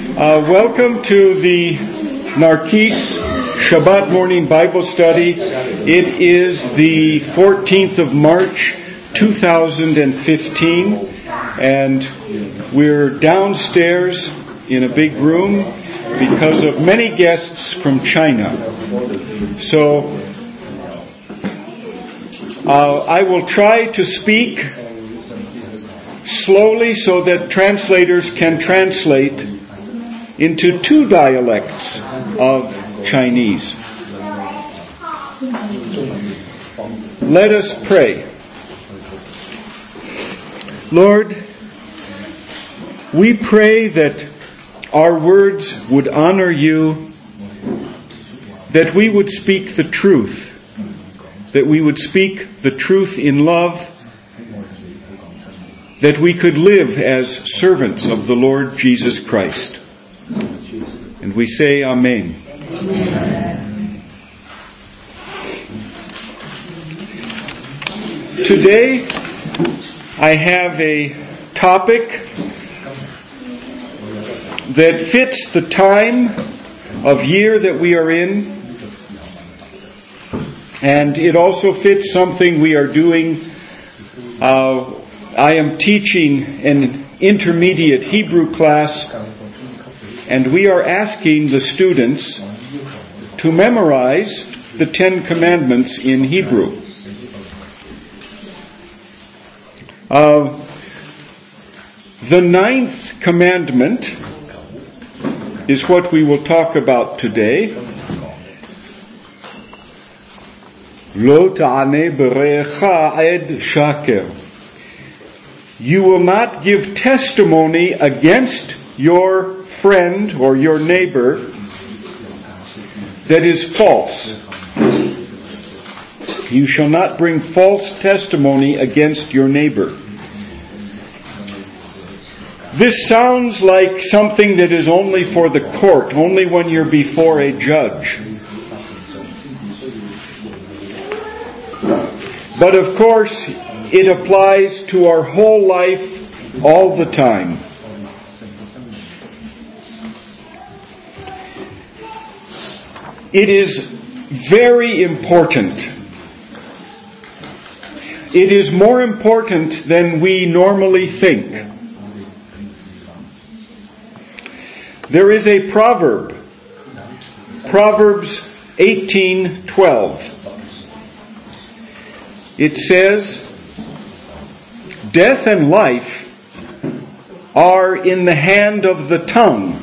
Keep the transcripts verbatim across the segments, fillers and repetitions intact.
Uh, welcome to the Narkis Shabbat morning Bible study. It is the fourteenth of March, two thousand fifteen, and we're downstairs in a big room because of many guests from China. So uh, I will try to speak slowly so that translators can translate into two dialects of Chinese. Let us pray. Lord, we pray that our words would honor you, that we would speak the truth, that we would speak the truth in love, that we could live as servants of the Lord Jesus Christ. And we say Amen. Amen. Today, I have a topic that fits the time of year that we are in, and it also fits something we are doing. Uh, I am teaching an intermediate Hebrew class, and we are asking the students to memorize the Ten Commandments in Hebrew. Uh, the ninth commandment is what we will talk about today. Lo ta'aneh b're'echa ed shaker. You will not give testimony against your friend or your neighbor that is false. You shall not bring false testimony against your neighbor. This sounds like something that is only for the court, only when you're before a judge. But of course, it applies to our whole life all the time. It is very important. It is more important than we normally think. There is a proverb, Proverbs eighteen twelve. It says, "Death and life are in the hand of the tongue,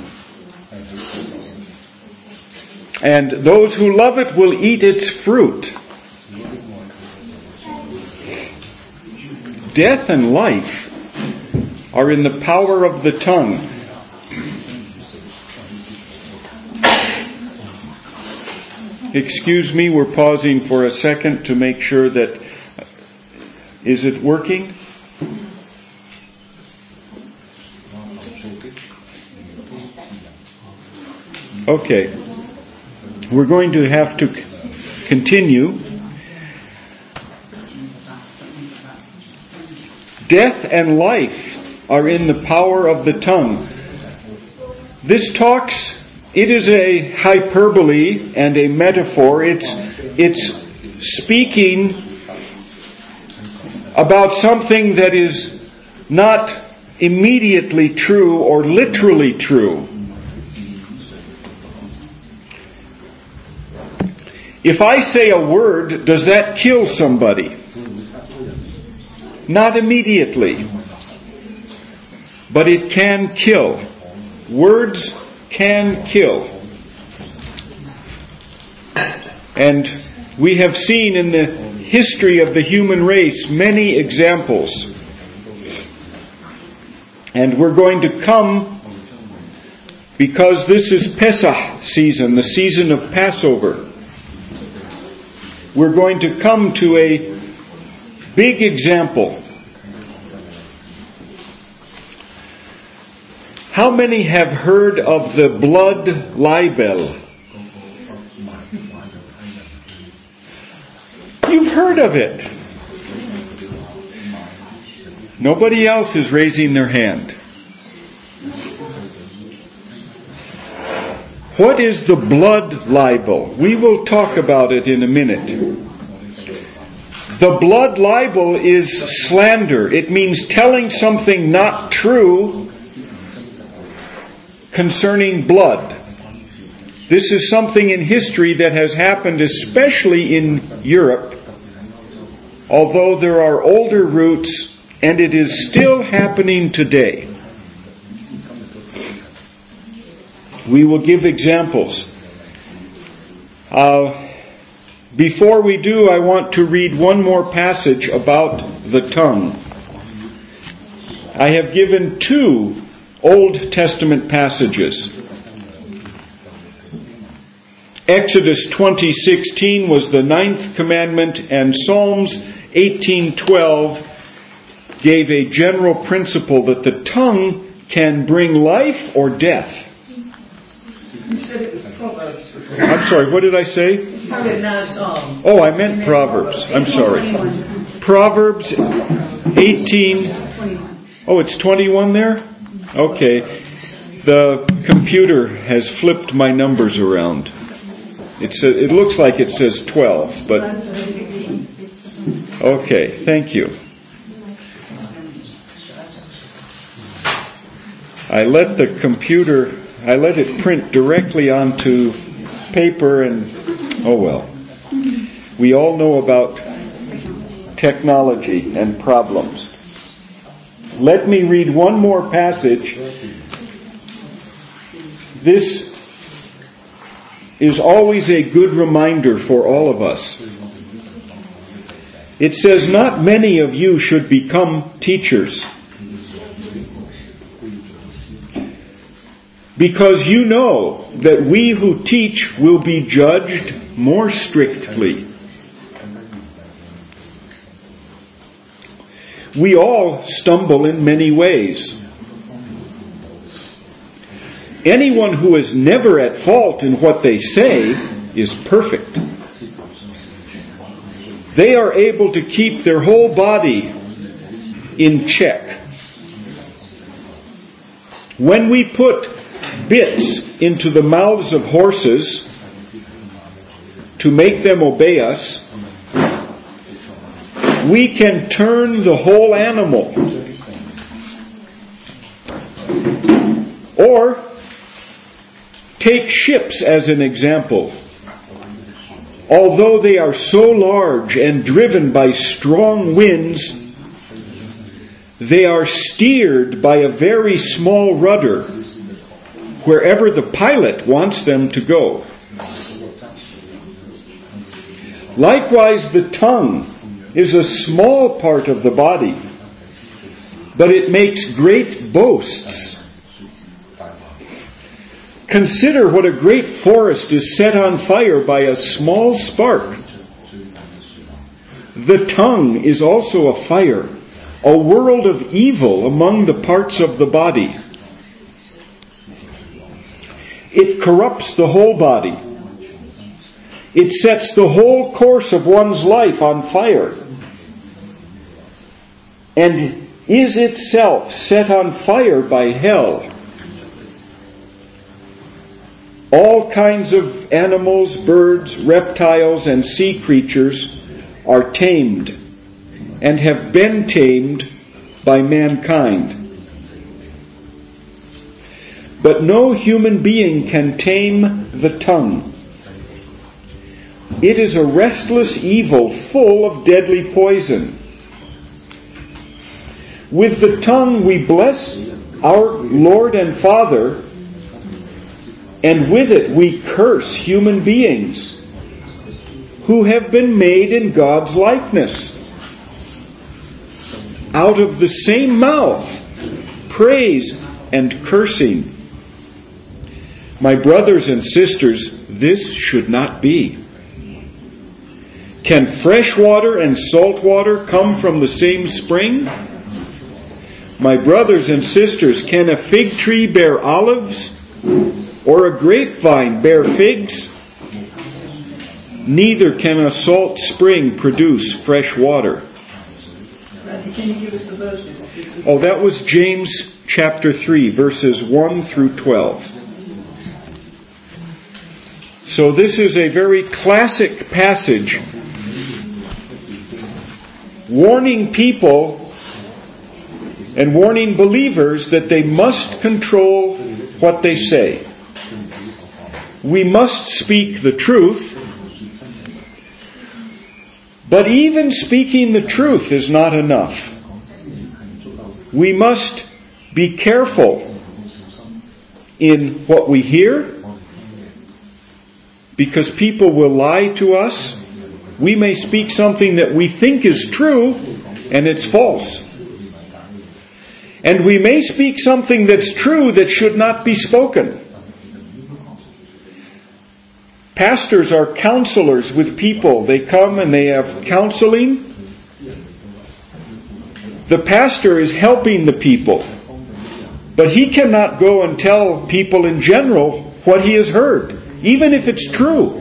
and those who love it will eat its fruit." Death and life are in the power of the tongue. Excuse me, we're pausing for a second to make sure that... Is it working? Okay. We're going to have to c- continue. Death and life are in the power of the tongue. This talks, it is a hyperbole and a metaphor. It's, it's speaking about something that is not immediately true or literally true. If I say a word, does that kill somebody? Not immediately. But it can kill. Words can kill. And we have seen in the history of the human race many examples. And we're going to come, because this is Pesach season, the season of Passover. We're going to come to a big example. How many have heard of the blood libel? You've heard of it. Nobody else is raising their hand. What is the blood libel? We will talk about it in a minute. The blood libel is slander. It means telling something not true concerning blood. This is something in history that has happened especially in Europe, although there are older roots, and it is still happening today. We will give examples. Uh, before we do, I want to read one more passage about the tongue. I have given two Old Testament passages. Exodus twenty sixteen was the ninth commandment, and Psalms eighteen twelve gave a general principle that the tongue can bring life or death. You said it was Proverbs. I'm sorry, what did I say? You said now Psalm. Oh, I meant Proverbs. I'm sorry. Proverbs eighteen. Oh, it's twenty-one there? Okay. The computer has flipped my numbers around. It's a, it looks like it says twelve, but... Okay, thank you. I let the computer... I let it print directly onto paper and, oh well. We all know about technology and problems. Let me read one more passage. This is always a good reminder for all of us. It says, "Not many of you should become teachers, because you know that we who teach will be judged more strictly." We all stumble in many ways. Anyone who is never at fault in what they say is perfect. They are able to keep their whole body in check. When we put bits into the mouths of horses to make them obey us, we can turn the whole animal. Or take ships as an example. Although they are so large and driven by strong winds, they are steered by a very small rudder wherever the pilot wants them to go. Likewise, the tongue is a small part of the body, but it makes great boasts. Consider what a great forest is set on fire by a small spark. The tongue is also a fire, a world of evil among the parts of the body. It corrupts the whole body. It sets the whole course of one's life on fire, and is itself set on fire by hell. All kinds of animals, birds, reptiles, and sea creatures are tamed and have been tamed by mankind. But no human being can tame the tongue. It is a restless evil full of deadly poison. With the tongue we bless our Lord and Father, and with it we curse human beings who have been made in God's likeness. Out of the same mouth, praise and cursing. My brothers and sisters, this should not be. Can fresh water and salt water come from the same spring? My brothers and sisters, can a fig tree bear olives, or a grapevine bear figs? Neither can a salt spring produce fresh water. Can you give us the verses? Oh, that was James chapter three, verses one through twelve. So this is a very classic passage warning people and warning believers that they must control what they say. We must speak the truth, but even speaking the truth is not enough. We must be careful in what we hear, because people will lie to us. We may speak something that we think is true, and it's false. And we may speak something that's true that should not be spoken. Pastors are counselors with people. They come and they have counseling. The pastor is helping the people. But he cannot go and tell people in general what he has heard, even if it's true.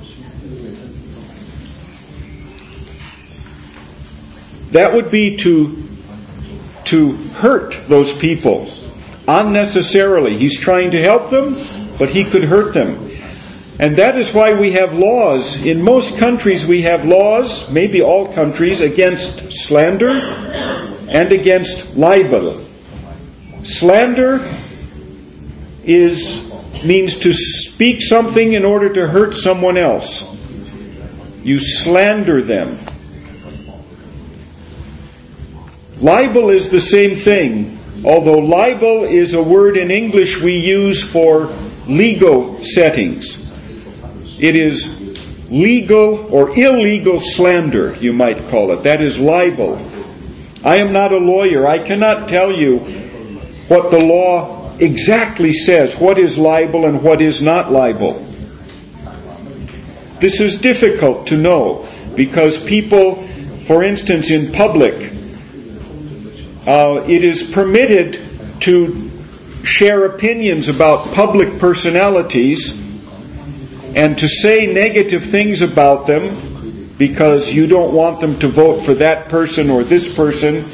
That would be to, to hurt those people unnecessarily. He's trying to help them, but he could hurt them. And that is why we have laws. In most countries we have laws, maybe all countries, against slander and against libel. Slander is means to speak something in order to hurt someone else. You slander them. Libel is the same thing, although libel is a word in English we use for legal settings. It is legal or illegal slander, you might call it. That is libel. I am not a lawyer. I cannot tell you what the law exactly says, what is libel and what is not libel. This is difficult to know because people, for instance, in public, uh, it is permitted to share opinions about public personalities and to say negative things about them because you don't want them to vote for that person or this person.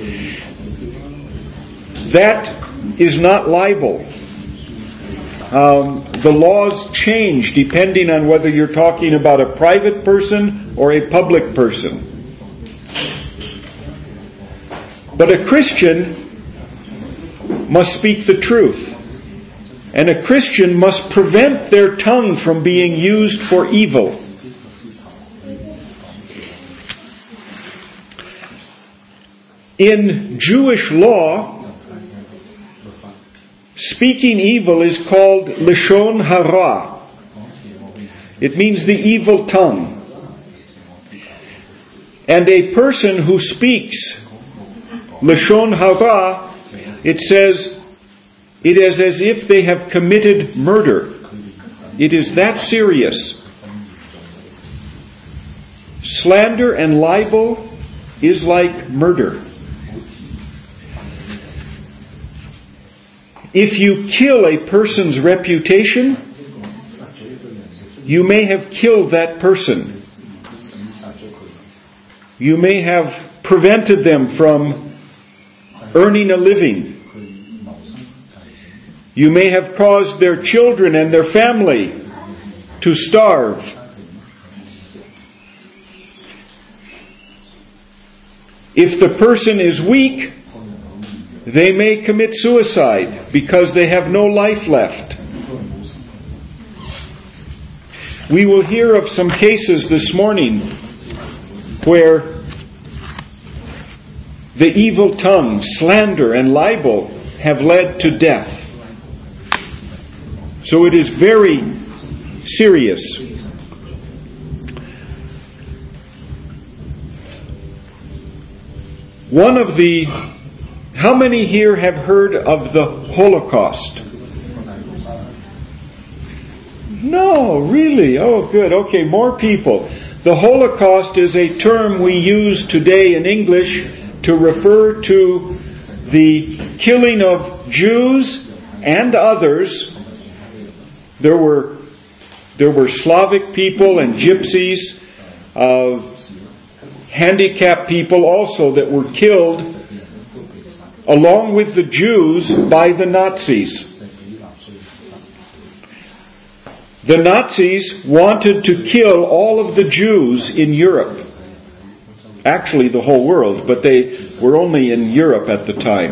That is not libel. Um, the laws change depending on whether you're talking about a private person or a public person. But a Christian must speak the truth. And a Christian must prevent their tongue from being used for evil. In Jewish law, speaking evil is called Lashon Hara. It means the evil tongue. And a person who speaks Lashon Hara, it says, it is as if they have committed murder. It is that serious. Slander and libel is like murder. If you kill a person's reputation, you may have killed that person. You may have prevented them from earning a living. You may have caused their children and their family to starve. If the person is weak, they may commit suicide because they have no life left. We will hear of some cases this morning where the evil tongue, slander, and libel have led to death. So it is very serious. One of the... How many here have heard of the Holocaust? No, really? Oh, good. Okay, more people. The Holocaust is a term we use today in English to refer to the killing of Jews and others. There were there were Slavic people and gypsies, uh, handicapped people also that were killed along with the Jews by the Nazis. The Nazis wanted to kill all of the Jews in Europe. Actually, the whole world, but they were only in Europe at the time.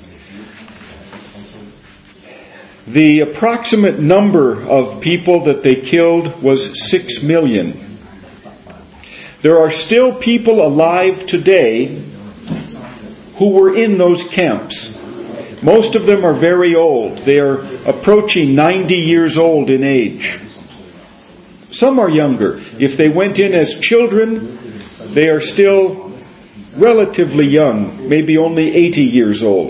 The approximate number of people that they killed was six million. There are still people alive today who were in those camps. Most of them are very old. They are approaching ninety years old in age. Some are younger. If they went in as children, they are still relatively young, maybe only eighty years old.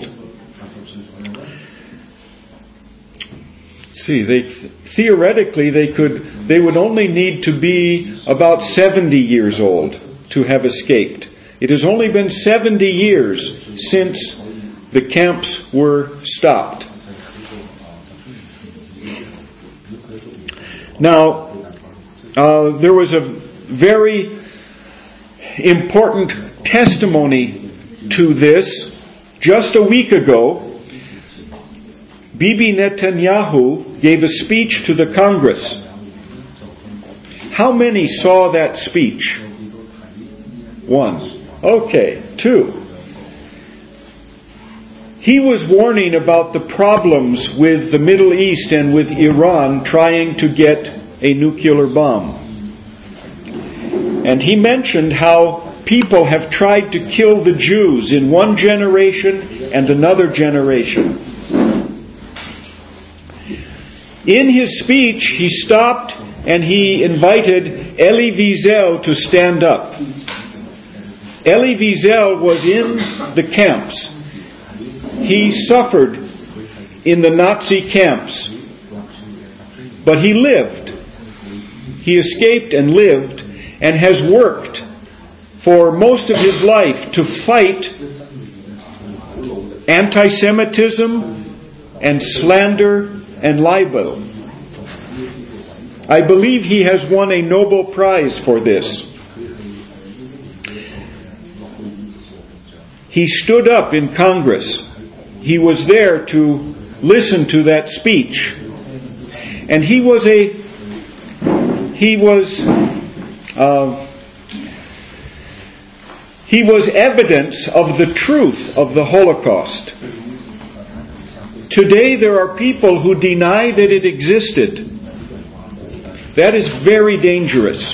See, they theoretically they could they would only need to be about seventy years old to have escaped. It has only been seventy years since the camps were stopped. Now, uh, there was a very important testimony to this just a week ago. Bibi Netanyahu gave a speech to the Congress. How many saw that speech? One. Okay, two. He was warning about the problems with the Middle East and with Iran trying to get a nuclear bomb. And he mentioned how people have tried to kill the Jews in one generation and another generation. In his speech, he stopped and he invited Elie Wiesel to stand up. Elie Wiesel was in the camps. He suffered in the Nazi camps, but he lived. He escaped and lived and has worked for most of his life to fight anti-Semitism and slander and libel. I believe he has won a Nobel Prize for this. He stood up in Congress. He was there to listen to that speech. And he was a, he was, uh, he was evidence of the truth of the Holocaust. Today there are people who deny that it existed. That is very dangerous.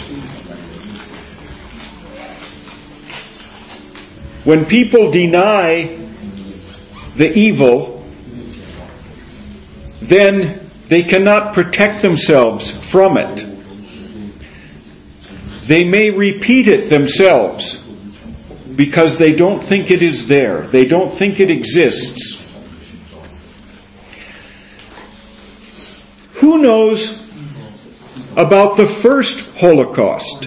When people deny the evil, then they cannot protect themselves from it. They may repeat it themselves because they don't think it is there. They don't think it exists. Who knows about the first Holocaust?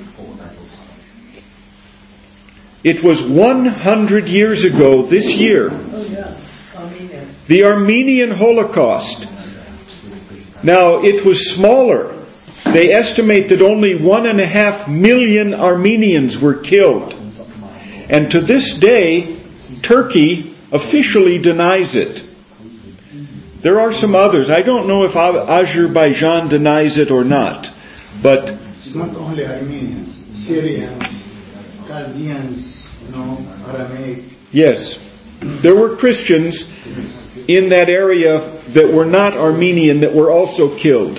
It was one hundred years ago this year. The Armenian Holocaust. Now, it was smaller. They estimate that only one and a half million Armenians were killed. And to this day, Turkey officially denies it. There are some others. I don't know if Azerbaijan denies it or not. But it's not only Armenians, Syrians, Chaldeans, you know, Aramaic. Yes. There were Christians in that area that were not Armenian that were also killed.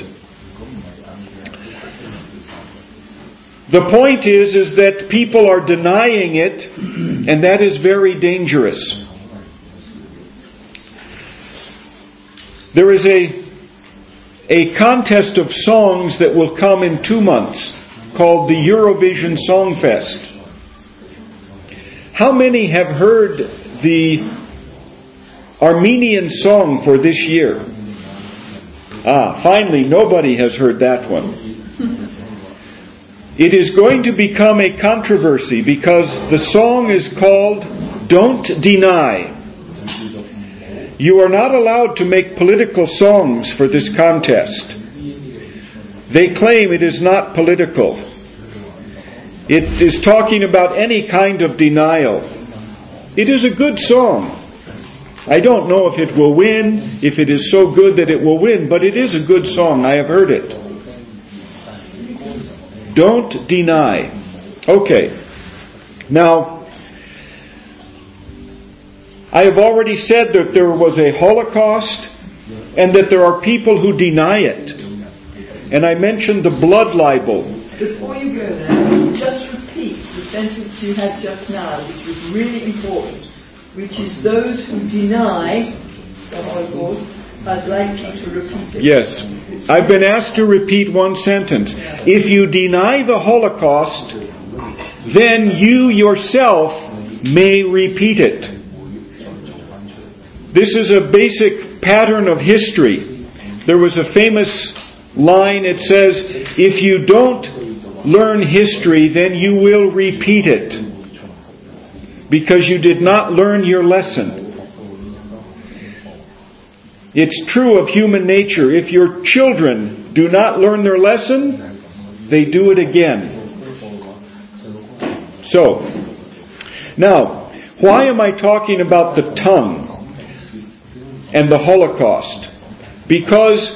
The point is, is that people are denying it, and that is very dangerous. There is a, a contest of songs that will come in two months called the Eurovision Song Fest. How many have heard the Armenian song for this year? Ah, finally, nobody has heard that one. It is going to become a controversy because the song is called Don't Deny. You are not allowed to make political songs for this contest. They claim it is not political. It is talking about any kind of denial. It is a good song. I don't know if it will win, if it is so good that it will win, but it is a good song. I have heard it. Don't deny. Okay. Now, I have already said that there was a Holocaust and that there are people who deny it. And I mentioned the blood libel. Before you go there, just repeat the sentence you had just now, which was really important, which is those who deny the Holocaust. I'd like you to repeat it. Yes. I've been asked to repeat one sentence. If you deny the Holocaust, then you yourself may repeat it. This is a basic pattern of history. There was a famous line, it says, if you don't learn history, then you will repeat it, because you did not learn your lesson. It's true of human nature. If your children do not learn their lesson, they do it again. So, now, why am I talking about the tongue and the Holocaust? Because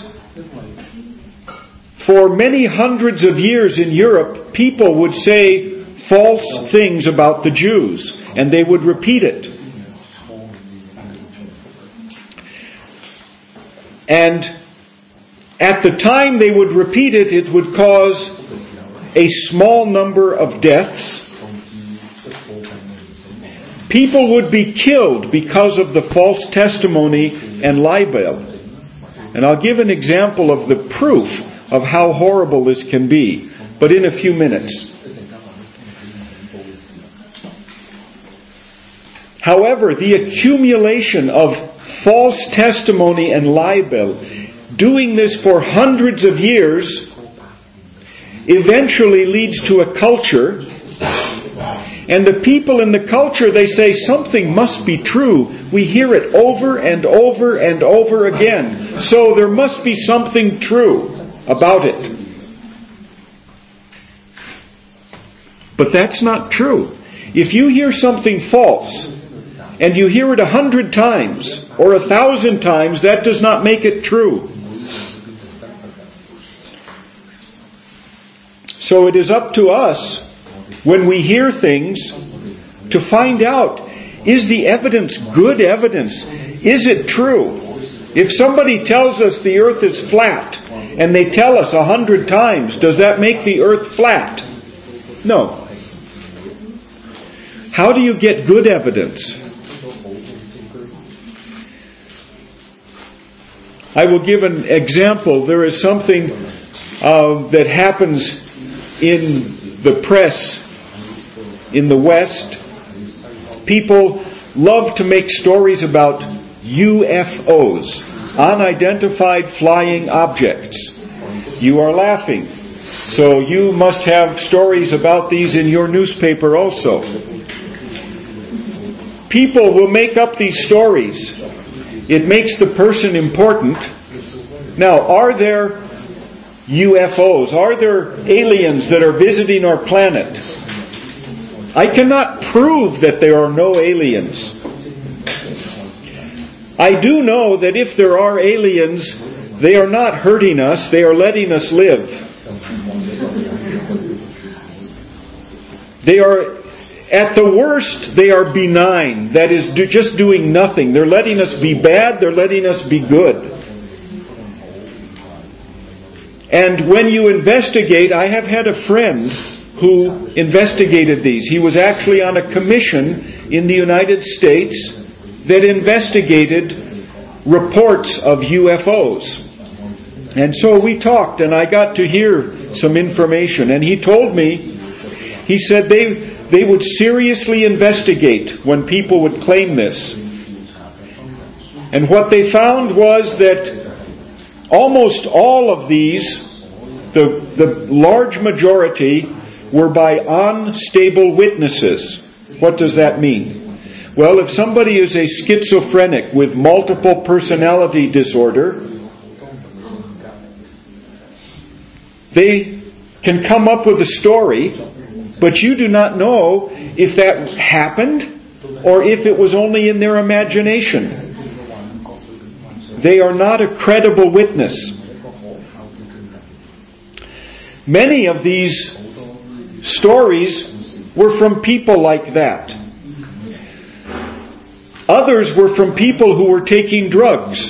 for many hundreds of years in Europe, people would say false things about the Jews, and they would repeat it. And at the time they would repeat it, it would cause a small number of deaths. People would be killed because of the false testimony and libel. And I'll give an example of the proof of how horrible this can be, but in a few minutes. However, the accumulation of false testimony and libel, doing this for hundreds of years, eventually leads to a culture. And the people in the culture, they say something must be true. We hear it over and over and over again. So there must be something true about it. But that's not true. If you hear something false, and you hear it a hundred times, or a thousand times, that does not make it true. So it is up to us, when we hear things, to find out, is the evidence good evidence? Is it true? If somebody tells us the earth is flat, and they tell us a hundred times, does that make the earth flat? No. How do you get good evidence? I will give an example. There is something uh, that happens in the press in the West. People love to make stories about U F Os, unidentified flying objects. You are laughing. So you must have stories about these in your newspaper also. People will make up these stories. It makes the person important. Now, are there U F Os? Are there aliens that are visiting our planet? I cannot prove that there are no aliens. I do know that if there are aliens, they are not hurting us, they are letting us live. They are, at the worst, they are benign. That is, do, just doing nothing. They're letting us be bad, they're letting us be good. And when you investigate, I have had a friend who investigated these. He was actually on a commission in the United States that investigated reports of U F Os. And so we talked, and I got to hear some information. And he told me, he said they they would seriously investigate when people would claim this. And what they found was that almost all of these, the, the large majority, were by unstable witnesses. What does that mean? Well, if somebody is a schizophrenic with multiple personality disorder, they can come up with a story, but you do not know if that happened or if it was only in their imagination. They are not a credible witness. Many of these stories were from people like that. Others were from people who were taking drugs.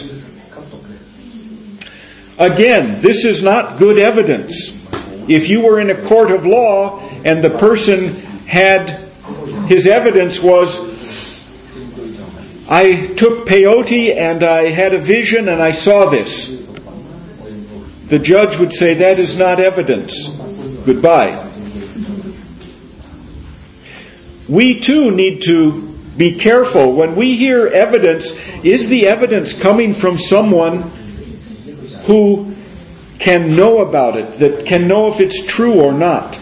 Again, this is not good evidence. If you were in a court of law and the person had, his evidence was, I took peyote and I had a vision and I saw this, the judge would say, that is not evidence. Goodbye. We too need to be careful. When we hear evidence, is the evidence coming from someone who can know about it, that can know if it's true or not?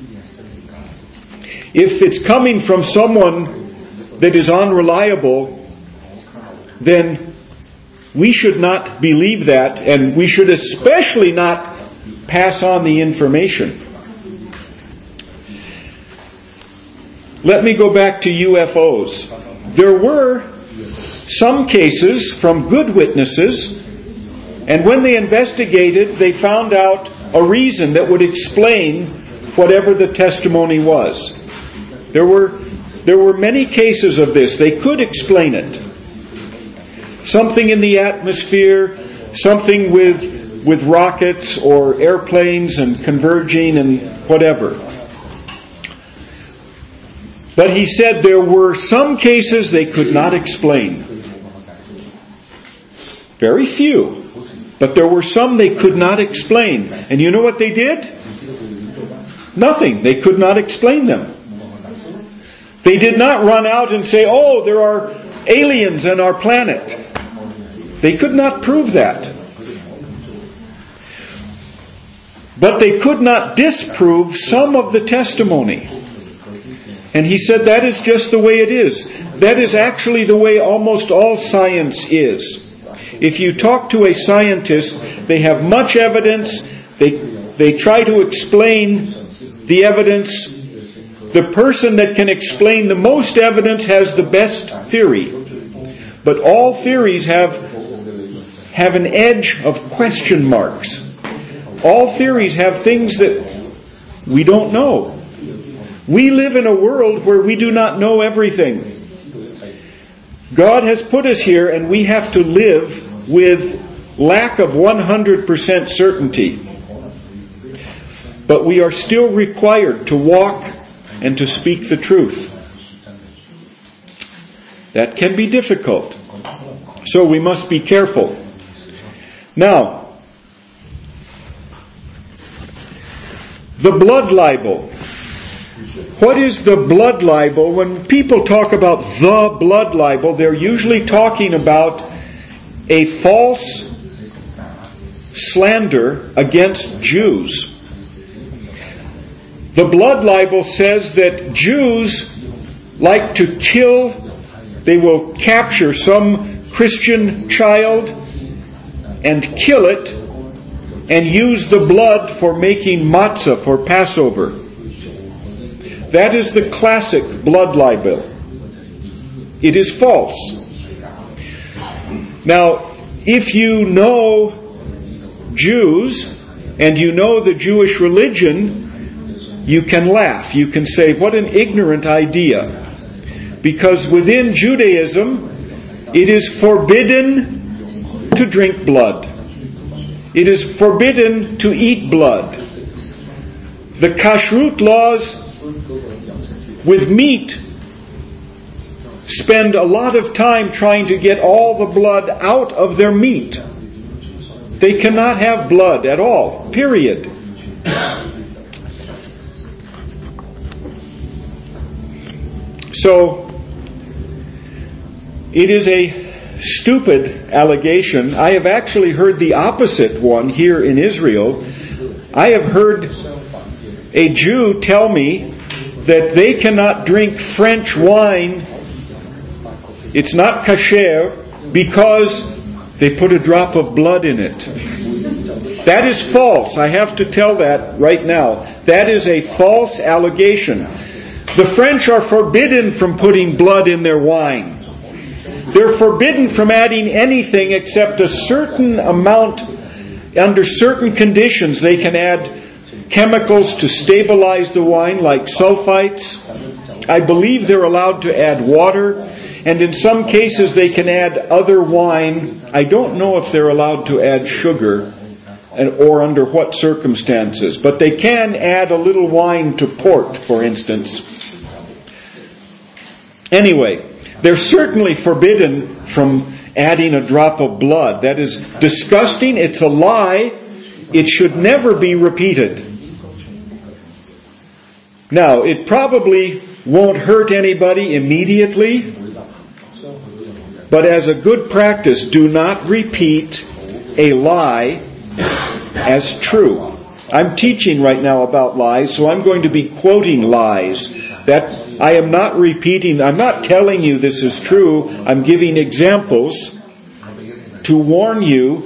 If it's coming from someone that is unreliable, then we should not believe that, and we should especially not pass on the information. Let me go back to U F Os. There were some cases from good witnesses, and when they investigated, they found out a reason that would explain whatever the testimony was. There were, there were many cases of this. They could explain it. Something in the atmosphere, something with, with rockets or airplanes and converging and whatever. But he said there were some cases they could not explain. Very few. But there were some they could not explain. And you know what they did? Nothing. They could not explain them. They did not run out and say, oh, there are aliens on our planet. They could not prove that. But they could not disprove some of the testimony. And he said that is just the way it is. That is actually the way almost all science is. If you talk to a scientist, they have much evidence. They, they try to explain the evidence. The person that can explain the most evidence has the best theory. But all theories have, have an edge of question marks. All theories have things that we don't know. We live in a world where we do not know everything. God has put us here and we have to live with lack of one hundred percent certainty. But we are still required to walk and to speak the truth. That can be difficult. So we must be careful. Now, the blood libel. What is the blood libel? When people talk about the blood libel, they're usually talking about a false slander against Jews. The blood libel says that Jews like to kill, they will capture some Christian child and kill it and use the blood for making matzah for Passover. That is the classic blood libel. It is false. Now, if you know Jews and you know the Jewish religion, you can laugh. You can say, what an ignorant idea. Because within Judaism, it is forbidden to drink blood. It is forbidden to eat blood. The kashrut laws with meat spend a lot of time trying to get all the blood out of their meat. They cannot have blood at all, period. So, it is a stupid allegation. I have actually heard the opposite one here in Israel. I have heard a Jew tell me that they cannot drink French wine, it's not kasher, because they put a drop of blood in it. That is false. I have to tell that right now. That is a false allegation. The French are forbidden from putting blood in their wine. They're forbidden from adding anything except a certain amount, under certain conditions they can add chemicals to stabilize the wine, like sulfites. I believe they're allowed to add water, and in some cases they can add other wine. I don't know if they're allowed to add sugar or under what circumstances, but they can add a little wine to port, for instance. Anyway, they're certainly forbidden from adding a drop of blood. That is disgusting. It's a lie. It should never be repeated. Now, it probably won't hurt anybody immediately, but as a good practice, do not repeat a lie as true. I'm teaching right now about lies, so I'm going to be quoting lies. That I am not repeating, I'm not telling you this is true. I'm giving examples to warn you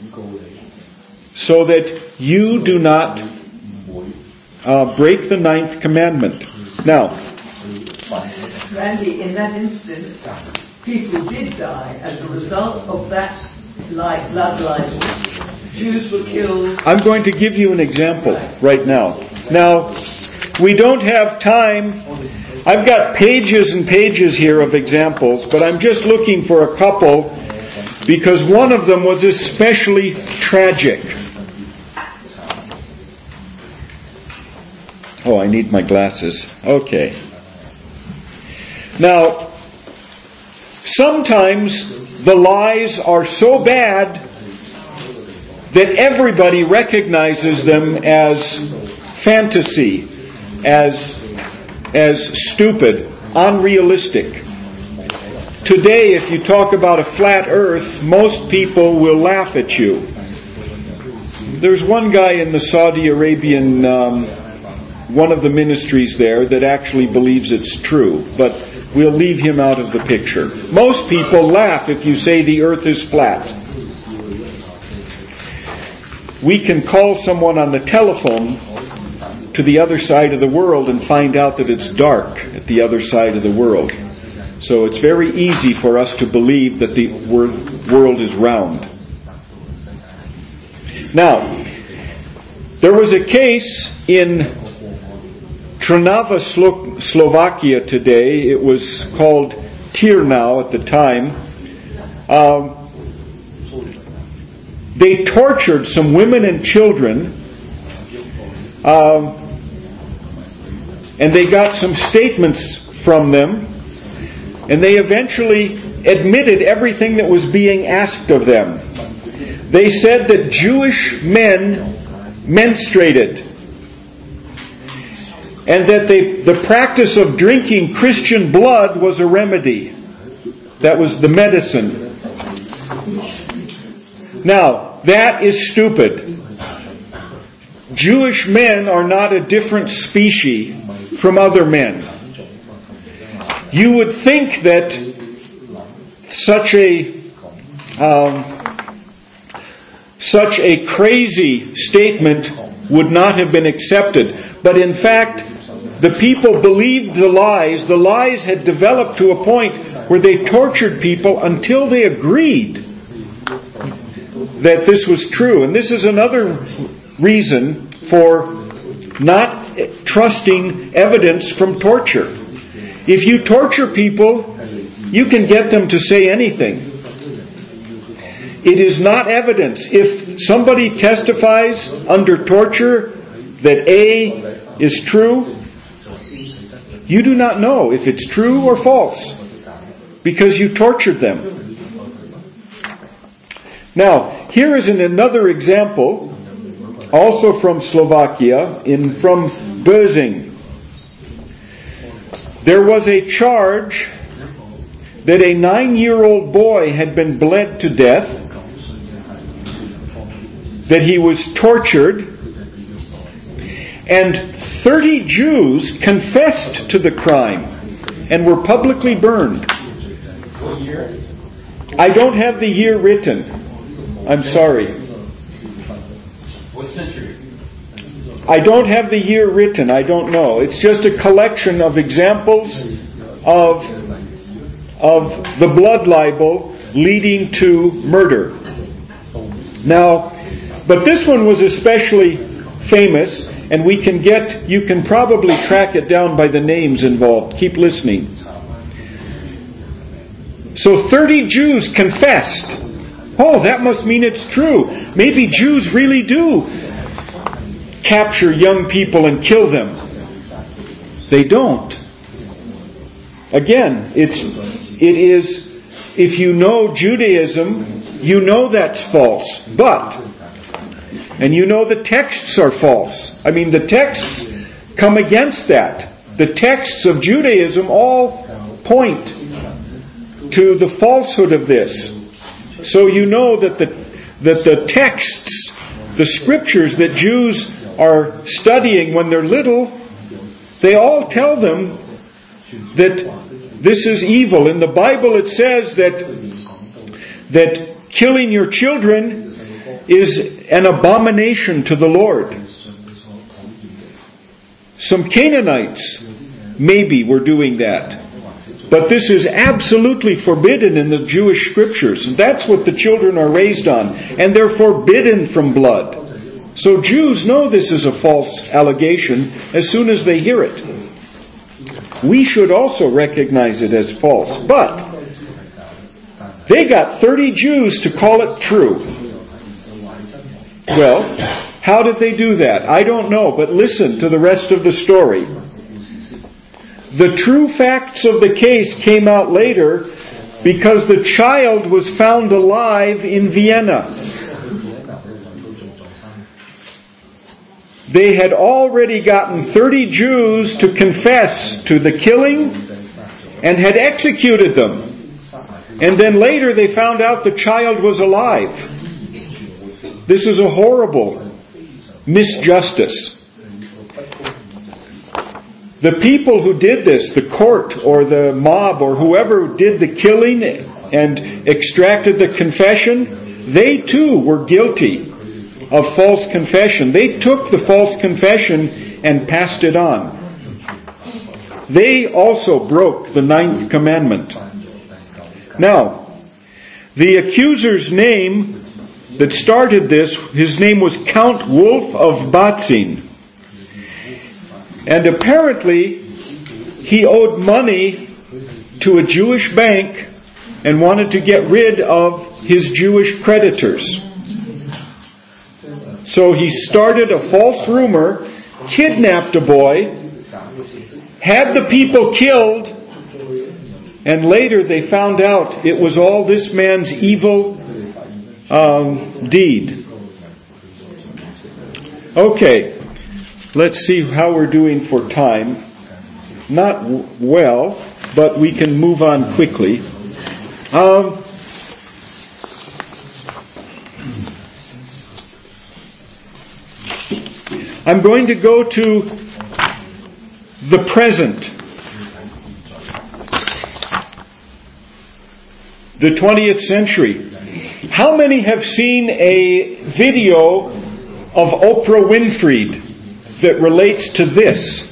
so that you do not uh, break the ninth commandment. Now, Randy, in that instance, people did die as a result of that li- blood libel. Jews were killed. I'm going to give you an example right now. Now, we don't have time. I've got pages and pages here of examples, but I'm just looking for a couple because one of them was especially tragic. Oh, I need my glasses. Okay. Now, sometimes the lies are so bad that everybody recognizes them as fantasy, as as stupid, unrealistic. Today, if you talk about a flat earth, most people will laugh at you. There's one guy in the Saudi Arabian, um, one of the ministries there, that actually believes it's true, but we'll leave him out of the picture. Most people laugh if you say the earth is flat. We can call someone on the telephone to the other side of the world and find out that it's dark at the other side of the world. So it's very easy for us to believe that the world is round. Now, there was a case in Trnava, Slovakia today. It was called Tirnau at the time. Um, they tortured some women and children. Um, And they got some statements from them, and they eventually admitted everything that was being asked of them. They said that Jewish men menstruated, and that they, the practice of drinking Christian blood was a remedy. That was the medicine. Now, that is stupid. Jewish men are not a different species from other men. You would think that such a um, such a crazy statement would not have been accepted. But in fact, the people believed the lies. The lies had developed to a point where they tortured people until they agreed that this was true. And this is another reason for not trusting evidence from torture. If you torture people, you can get them to say anything. It is not evidence. If somebody testifies under torture that A is true, you do not know if it's true or false because you tortured them. Now, here is an, another example, also from Slovakia, in from Bözing. There was a charge that a nine-year-old boy had been bled to death, that he was tortured, and thirty Jews confessed to the crime and were publicly burned. What year? I don't have the year written. I'm sorry. What century? I don't have the year written. I don't know. It's just a collection of examples of of the blood libel leading to murder. Now, but this one was especially famous, and we can get, you can probably track it down by the names involved. Keep listening. So thirty Jews confessed. Oh, that must mean it's true. Maybe Jews really do capture young people and kill them. They don't. Again, it's it is, if you know Judaism, you know that's false. But, and you know the texts are false. I mean, the texts come against that. The texts of Judaism all point to the falsehood of this. So you know that the that the texts, the scriptures that Jews are studying when they're little, they all tell them that this is evil. In the Bible it says that that killing your children is an abomination to the Lord. Some Canaanites maybe were doing that. But this is absolutely forbidden in the Jewish scriptures. And that's what the children are raised on. And they're forbidden from blood. So Jews know this is a false allegation as soon as they hear it. We should also recognize it as false. But they got thirty Jews to call it true. Well, how did they do that? I don't know, but listen to the rest of the story. The true facts of the case came out later because the child was found alive in Vienna. They had already gotten thirty Jews to confess to the killing and had executed them. And then later they found out the child was alive. This is a horrible misjustice. The people who did this, the court or the mob or whoever did the killing and extracted the confession, they too were guilty of false confession. They took the false confession and passed it on. They also broke the ninth commandment. Now, the accuser's name that started this, his name was Count Wolf of Batzin. And apparently, he owed money to a Jewish bank and wanted to get rid of his Jewish creditors. So he started a false rumor, kidnapped a boy, had the people killed, and later they found out it was all this man's evil um, deed. Okay. Let's see how we're doing for time. Not w- well, but we can move on quickly. Um, I'm going to go to the present. The twentieth century. How many have seen a video of Oprah Winfrey that relates to this?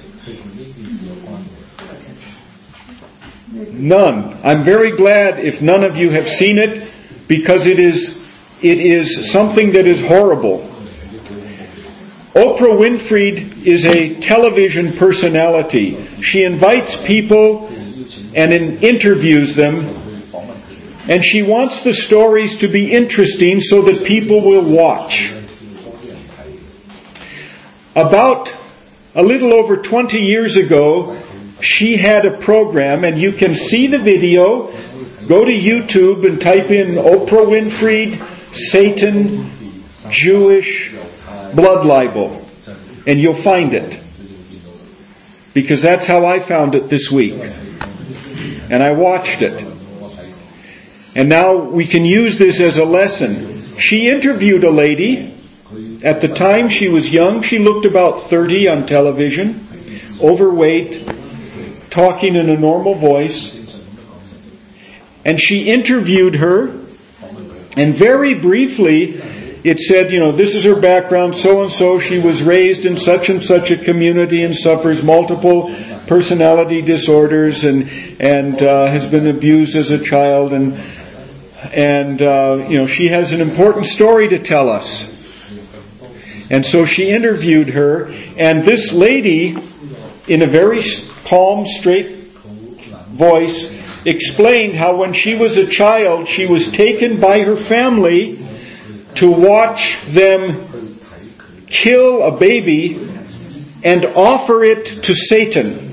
None. I'm very glad if none of you have seen it, because it is it is something that is horrible. Oprah Winfrey is a television personality. She invites people and in, interviews them, and she wants the stories to be interesting so that people will watch. About a little over twenty years ago, she had a program, and you can see the video. Go to YouTube and type in Oprah Winfrey, Satan, Jewish, blood libel, and you'll find it. Because that's how I found it this week. And I watched it. And now we can use this as a lesson. She interviewed a lady. At the time she was young. She looked about thirty on television. Overweight. Talking in a normal voice. And she interviewed her. And very briefly, it said, you know, this is her background, so and so. She was raised in such and such a community and suffers multiple personality disorders and and uh, has been abused as a child. And, and uh, you know, she has an important story to tell us. And so she interviewed her, and this lady, in a very calm, straight voice, explained how when she was a child, she was taken by her family to watch them kill a baby and offer it to Satan.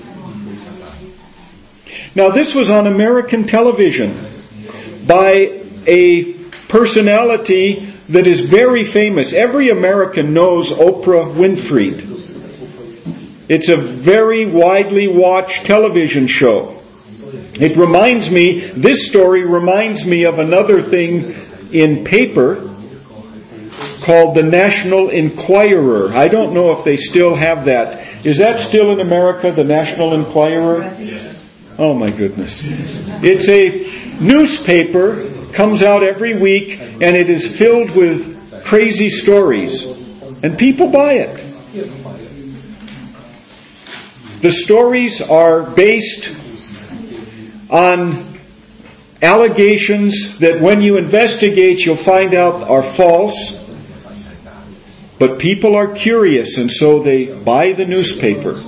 Now, this was on American television by a personality that is very famous. Every American knows Oprah Winfrey. It's a very widely watched television show. It reminds me, this story reminds me of another thing in paper called the National Enquirer. I don't know if they still have that. Is that still in America, the National Enquirer? Oh my goodness. It's a newspaper, comes out every week, and it is filled with crazy stories. And people buy it. The stories are based on allegations that when you investigate you'll find out are false. But people are curious, and so they buy the newspaper.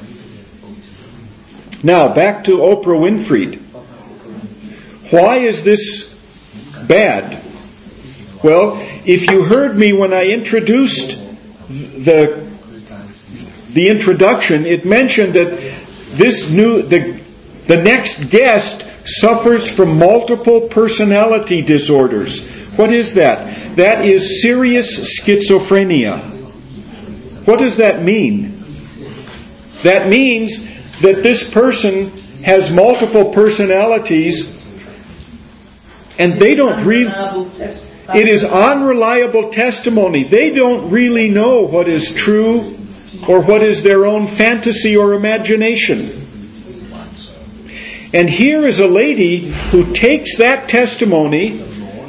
Now, back to Oprah Winfrey. Why is this bad? Well, if you heard me when I introduced the the introduction, it mentioned that this new the the next guest suffers from multiple personality disorders. What is that? That is serious schizophrenia. What does that mean? That means that this person has multiple personalities and they don't really... It is unreliable testimony. They don't really know what is true or what is their own fantasy or imagination. And here is a lady who takes that testimony.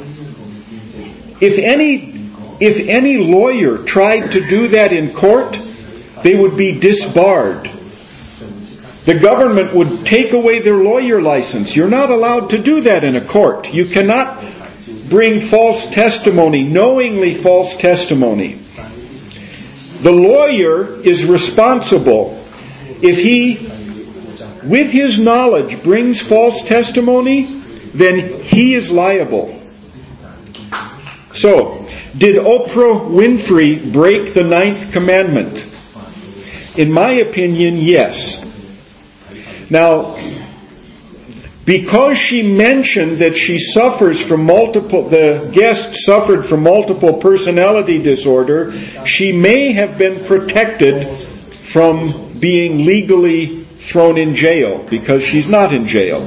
If any, if any lawyer tried to do that in court, they would be disbarred. The government would take away their lawyer license. You're not allowed to do that in a court. You cannot bring false testimony, knowingly false testimony. The lawyer is responsible. If he, with his knowledge, brings false testimony, then he is liable. So, did Oprah Winfrey break the ninth commandment? In my opinion, yes. Now, because she mentioned that she suffers from multiple, the guest suffered from multiple personality disorder, she may have been protected from being legally thrown in jail, because she's not in jail.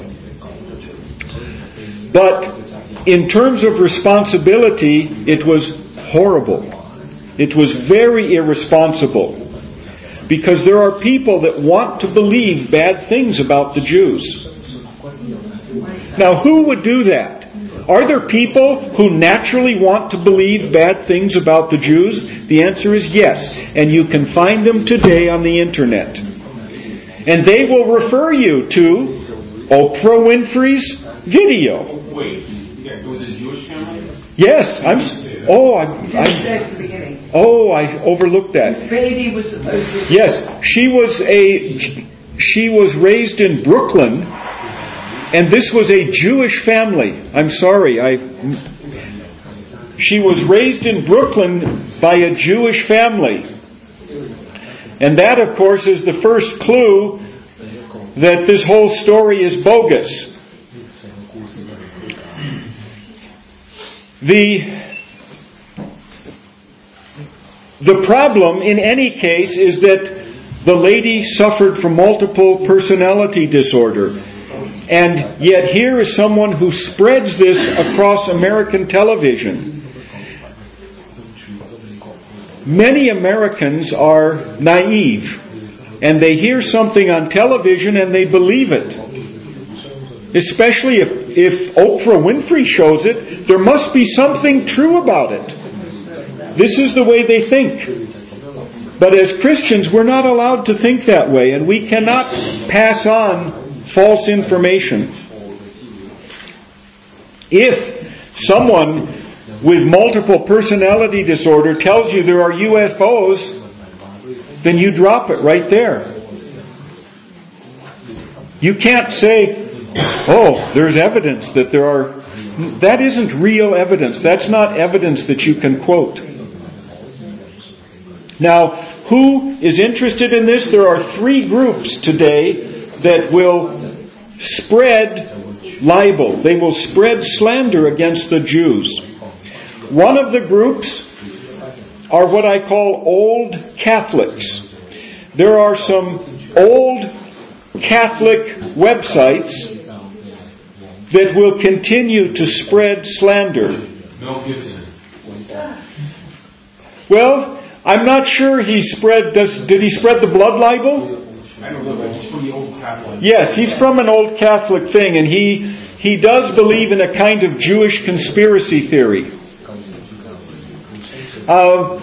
But in terms of responsibility, it was horrible. It was very irresponsible. Because there are people that want to believe bad things about the Jews. Now, who would do that? Are there people who naturally want to believe bad things about the Jews? The answer is yes. And you can find them today on the internet. And they will refer you to Oprah Winfrey's video. Wait, it was a Jewish family? Yes, I'm... Oh, I, I, oh, I overlooked that. This baby was supposed to... Yes, she was a, she was raised in Brooklyn, and this was a Jewish family. I'm sorry, I. She was raised in Brooklyn by a Jewish family, and that, of course, is the first clue that this whole story is bogus. The The problem, in any case, is that the lady suffered from multiple personality disorder. And yet here is someone who spreads this across American television. Many Americans are naive. And they hear something on television and they believe it. Especially if, if Oprah Winfrey shows it, there must be something true about it. This is the way they think. But as Christians, we're not allowed to think that way, and we cannot pass on false information. If someone with multiple personality disorder tells you there are U F Os, then you drop it right there. You can't say, oh, there's evidence that there are... That isn't real evidence. That's not evidence that you can quote. Now, who is interested in this? There are three groups today that will spread libel. They will spread slander against the Jews. One of the groups are what I call old Catholics. There are some old Catholic websites that will continue to spread slander. Mel Gibson. Well, I'm not sure he spread, does, did he spread the blood libel? I don't know, but he's from the old Catholic. Yes, he's from an old Catholic thing, and he, he does believe in a kind of Jewish conspiracy theory. Uh,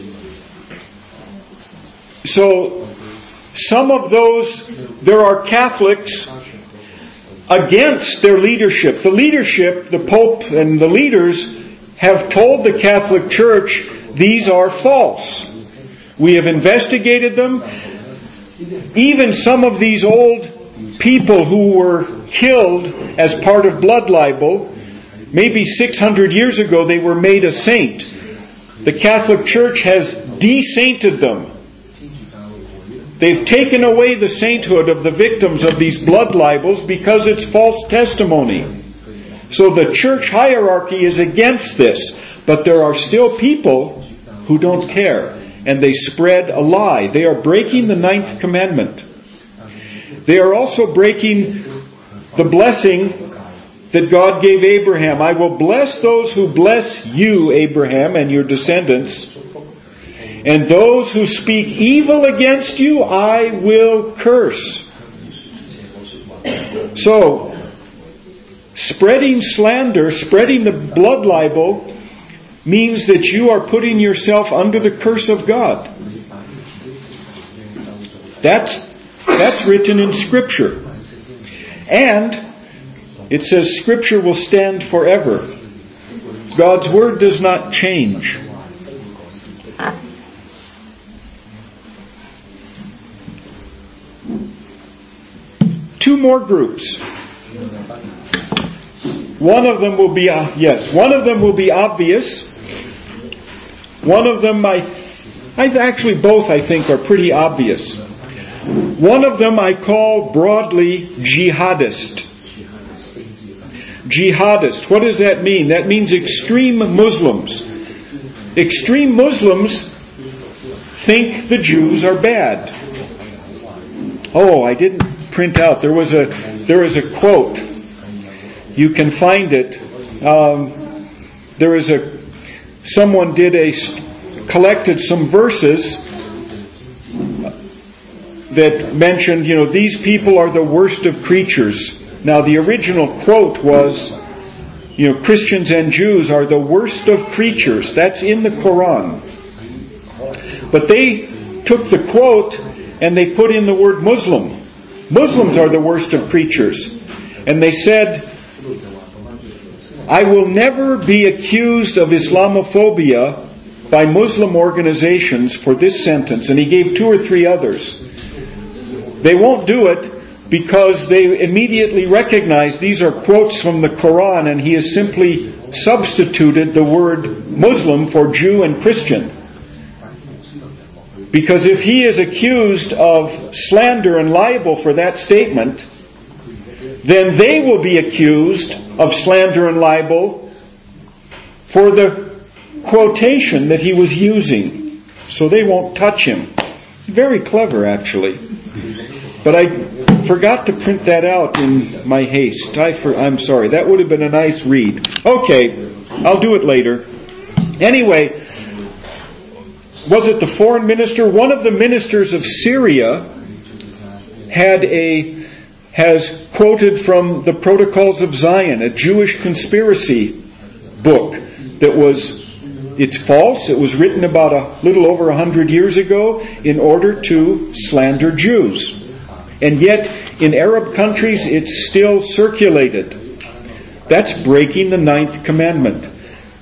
so, some of those, there are Catholics against their leadership. The leadership, the Pope and the leaders, have told the Catholic Church, these are false. We have investigated them. Even some of these old people who were killed as part of blood libel, maybe six hundred years ago they were made a saint. The Catholic Church has de-sainted them. They've taken away the sainthood of the victims of these blood libels because it's false testimony. So the church hierarchy is against this. But there are still people who don't care. And they spread a lie. They are breaking the ninth commandment. They are also breaking the blessing that God gave Abraham. I will bless those who bless you, Abraham, and your descendants. And those who speak evil against you, I will curse. So, spreading slander, spreading the blood libel, means that you are putting yourself under the curse of God. That's, that's written in Scripture. And it says Scripture will stand forever. God's Word does not change. Two more groups. One of them will be uh, yes. One of them will be obvious. One of them, I, I actually both I think are pretty obvious. One of them I call broadly jihadist. Jihadist. What does that mean? That means extreme Muslims. Extreme Muslims think the Jews are bad. Oh, I didn't print out. There was a there was a quote. You can find it. Um, there is a someone did a collected some verses that mentioned, you know, these people are the worst of creatures. Now, the original quote was, you know, Christians and Jews are the worst of creatures. That's in the Quran. But they took the quote and they put in the word Muslim. Muslims are the worst of creatures. And they said, I will never be accused of Islamophobia by Muslim organizations for this sentence. And he gave two or three others. They won't do it because they immediately recognize these are quotes from the Quran, and he has simply substituted the word Muslim for Jew and Christian. Because if he is accused of slander and libel for that statement, then they will be accused of slander and libel for the quotation that he was using. So they won't touch him. Very clever, actually. But I forgot to print that out in my haste. I for, I'm sorry. That would have been a nice read. Okay, I'll do it later. Anyway, was it the foreign minister? One of the ministers of Syria had a has quoted from the Protocols of Zion, a Jewish conspiracy book that was, it's false. It was written about a little over a hundred years ago in order to slander Jews. And yet, in Arab countries, it's still circulated. That's breaking the ninth commandment.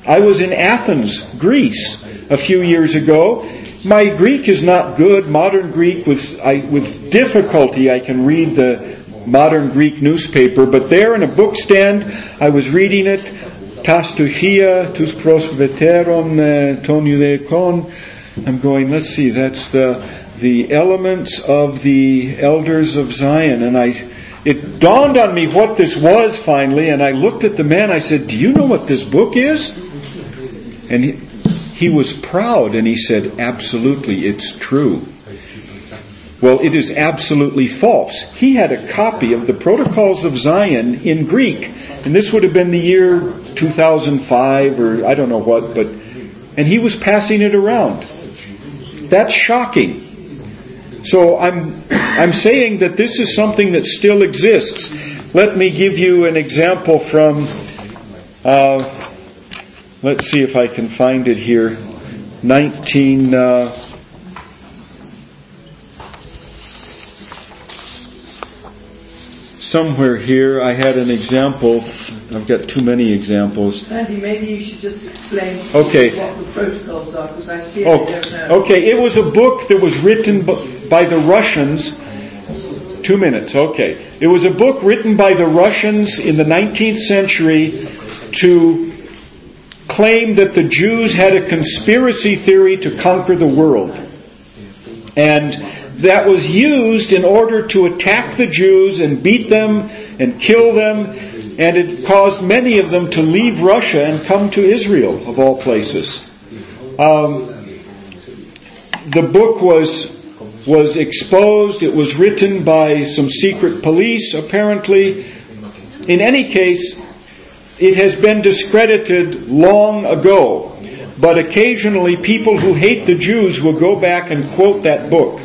I was in Athens, Greece, a few years ago. My Greek is not good. Modern Greek, with I, with difficulty, I can read the modern Greek newspaper. But there in a book stand, I was reading it. Tas tuchia, tus prosveteron ton iudeikon. I'm going, let's see, that's the the elements of the elders of Zion. And I, it dawned on me what this was finally, and I looked at the man, I said, do you know what this book is? And he, he was proud, and he said, absolutely, it's true. Well, it is absolutely false. He had a copy of the Protocols of Zion in Greek, and this would have been the year two thousand five, or I don't know what, but, and he was passing it around. That's shocking. So I'm I'm saying that this is something that still exists. Let me give you an example from, uh, let's see if I can find it here, nineteen... Uh, somewhere here I had an example. I've got too many examples. Andy, maybe you should just explain okay. what the protocols are, because I fear oh, I don't know. Okay, it was a book that was written by the Russians. Two minutes, okay. It was a book written by the Russians in the nineteenth century to claim that the Jews had a conspiracy theory to conquer the world. And that was used in order to attack the Jews and beat them and kill them. And it caused many of them to leave Russia and come to Israel, of all places. Um, the book was was exposed. It was written by some secret police, apparently. In any case, it has been discredited long ago. But occasionally people who hate the Jews will go back and quote that book.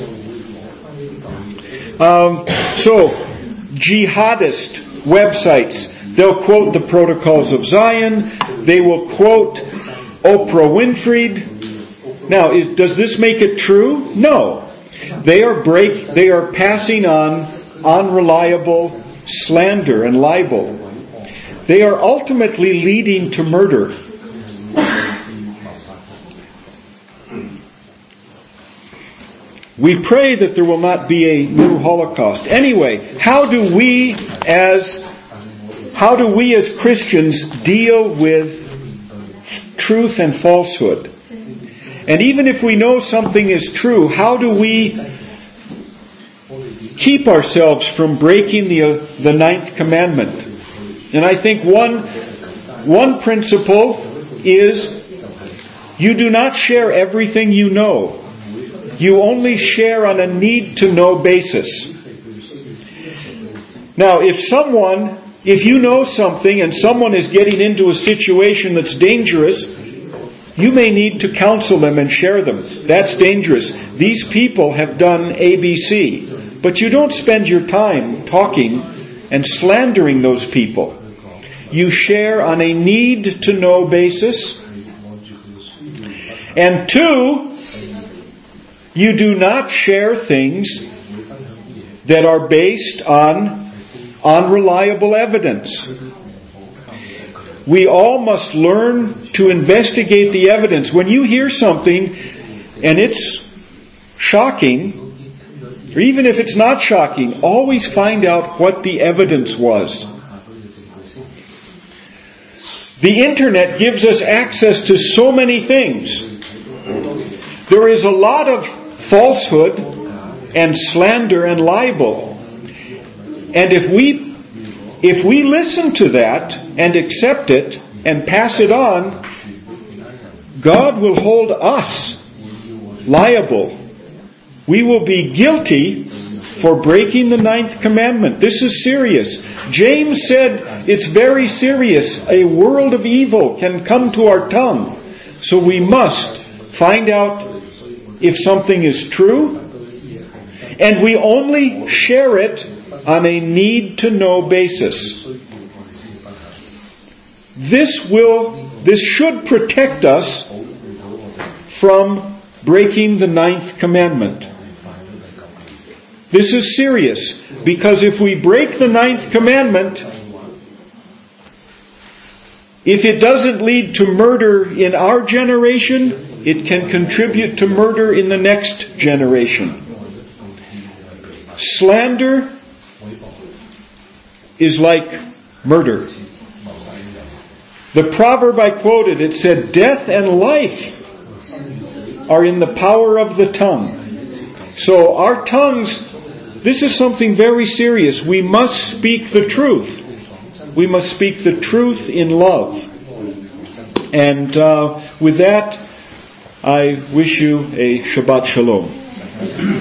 Um, so, jihadist websites, they'll quote the Protocols of Zion. They will quote Oprah Winfrey. Now, is, does this make it true? No. They are break. They are passing on unreliable slander and libel. They are ultimately leading to murder. We pray that there will not be a new Holocaust. Anyway, how do we as how do we as Christians deal with truth and falsehood? And even if we know something is true, how do we keep ourselves from breaking the uh, the ninth commandment? And I think one one principle is you do not share everything you know. You only share on a need-to-know basis. Now, if someone, if you know something and someone is getting into a situation that's dangerous, you may need to counsel them and share them. That's dangerous. These people have done A B C. But you don't spend your time talking and slandering those people. You share on a need-to-know basis. And two, you do not share things that are based on unreliable evidence. We all must learn to investigate the evidence. When you hear something and it's shocking, or even if it's not shocking, always find out what the evidence was. The internet gives us access to so many things. There is a lot of falsehood and slander and libel. And if we if we listen to that and accept it and pass it on, God will hold us liable. We will be guilty for breaking the ninth commandment. This is serious. James said it's very serious. A world of evil can come to our tongue. So we must find out if something is true, and we only share it on a need-to-know basis. This will, this should protect us from breaking the ninth commandment. This is serious, because if we break the ninth commandment, If it doesn't lead to murder in our generation, it can contribute to murder in the next generation. Slander is like murder. The proverb I quoted, it said, death and life are in the power of the tongue. So our tongues, this is something very serious. We must speak the truth. We must speak the truth in love. And uh, with that, I wish you a Shabbat Shalom.